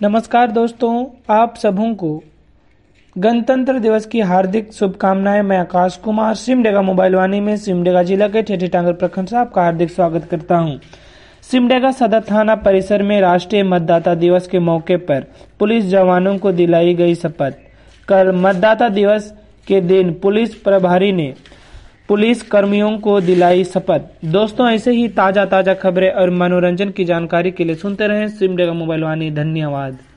नमस्कार दोस्तों, आप सबों को गणतंत्र दिवस की हार्दिक शुभकामनाएं। मैं आकाश कुमार सिमडेगा मोबाइल वाणी में सिमडेगा जिला के ठेठी टांगर प्रखंड से आपका हार्दिक स्वागत करता हूं। सिमडेगा सदर थाना परिसर में राष्ट्रीय मतदाता दिवस के मौके पर पुलिस जवानों को दिलाई गई शपथ। कल मतदाता दिवस के दिन पुलिस प्रभारी ने पुलिस कर्मियों को दिलाई शपथ। दोस्तों, ऐसे ही ताजा खबरें और मनोरंजन की जानकारी के लिए सुनते रहें सिमडेगा मोबाइल वाणी। धन्यवाद।